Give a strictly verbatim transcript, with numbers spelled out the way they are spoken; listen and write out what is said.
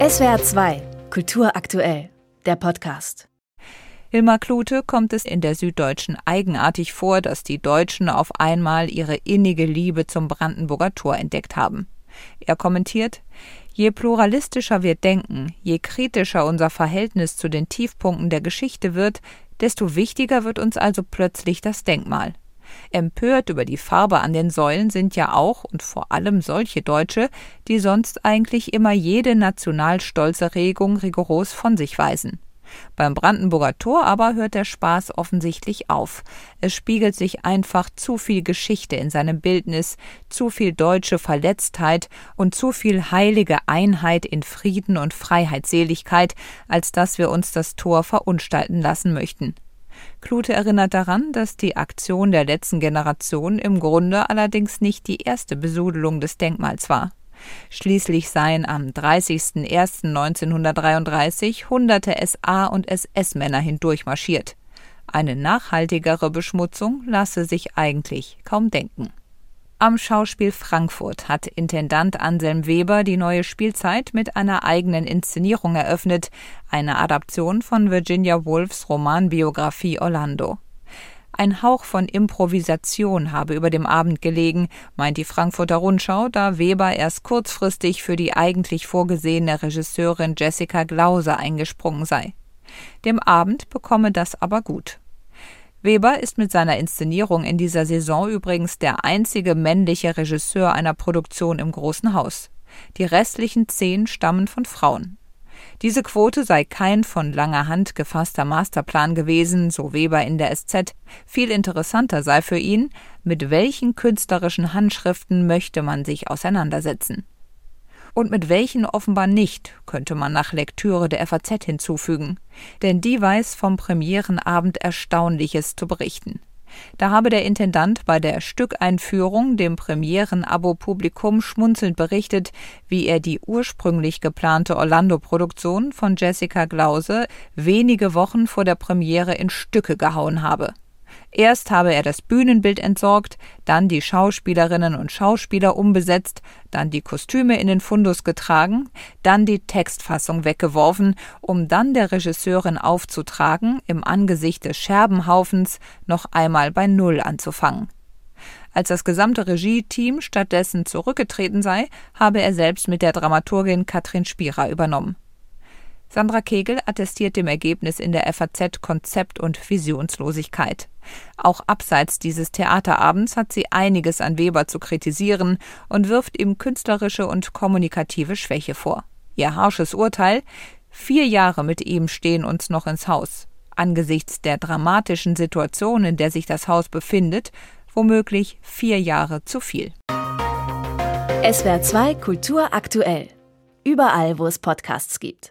S W R zwei Kultur aktuell, der Podcast. Hilmar Klute kommt es in der Süddeutschen eigenartig vor, dass die Deutschen auf einmal ihre innige Liebe zum Brandenburger Tor entdeckt haben. Er kommentiert: Je pluralistischer wir denken, je kritischer unser Verhältnis zu den Tiefpunkten der Geschichte wird, desto wichtiger wird uns also plötzlich das Denkmal. Empört über die Farbe an den Säulen sind ja auch und vor allem solche Deutsche, die sonst eigentlich immer jede Nationalstolzerregung rigoros von sich weisen. Beim Brandenburger Tor aber hört der Spaß offensichtlich auf. Es spiegelt sich einfach zu viel Geschichte in seinem Bildnis, zu viel deutsche Verletztheit und zu viel heilige Einheit in Frieden und Freiheitsseligkeit, als dass wir uns das Tor verunstalten lassen möchten. Klute erinnert daran, dass die Aktion der letzten Generation im Grunde allerdings nicht die erste Besudelung des Denkmals war. Schließlich seien am dreißigsten ersten neunzehnhundertdreiunddreißig hunderte S A- und S S-Männer hindurchmarschiert. Eine nachhaltigere Beschmutzung lasse sich eigentlich kaum denken. Am Schauspiel Frankfurt hat Intendant Anselm Weber die neue Spielzeit mit einer eigenen Inszenierung eröffnet, eine Adaption von Virginia Woolfs Romanbiografie Orlando. Ein Hauch von Improvisation habe über dem Abend gelegen, meint die Frankfurter Rundschau, da Weber erst kurzfristig für die eigentlich vorgesehene Regisseurin Jessica Glauser eingesprungen sei. Dem Abend bekomme das aber gut. Weber ist mit seiner Inszenierung in dieser Saison übrigens der einzige männliche Regisseur einer Produktion im Großen Haus. Die restlichen zehn stammen von Frauen. Diese Quote sei kein von langer Hand gefasster Masterplan gewesen, so Weber in der S Z. Viel interessanter sei für ihn, mit welchen künstlerischen Handschriften möchte man sich auseinandersetzen. Und mit welchen offenbar nicht, könnte man nach Lektüre der F A Z hinzufügen. Denn die weiß vom Premierenabend Erstaunliches zu berichten. Da habe der Intendant bei der Stückeinführung dem Premieren-Abo-Publikum schmunzelnd berichtet, wie er die ursprünglich geplante Orlando-Produktion von Jessica Glauser wenige Wochen vor der Premiere in Stücke gehauen habe. Erst habe er das Bühnenbild entsorgt, dann die Schauspielerinnen und Schauspieler umbesetzt, dann die Kostüme in den Fundus getragen, dann die Textfassung weggeworfen, um dann der Regisseurin aufzutragen, im Angesicht des Scherbenhaufens noch einmal bei Null anzufangen. Als das gesamte Regie-Team stattdessen zurückgetreten sei, habe er selbst mit der Dramaturgin Katrin Spierer übernommen. Sandra Kegel attestiert dem Ergebnis in der F A Z Konzept- und Visionslosigkeit. Auch abseits dieses Theaterabends hat sie einiges an Weber zu kritisieren und wirft ihm künstlerische und kommunikative Schwäche vor. Ihr harsches Urteil: Vier Jahre mit ihm stehen uns noch ins Haus. Angesichts der dramatischen Situation, in der sich das Haus befindet, womöglich vier Jahre zu viel. S W R zwei Kultur aktuell. Überall, wo es Podcasts gibt.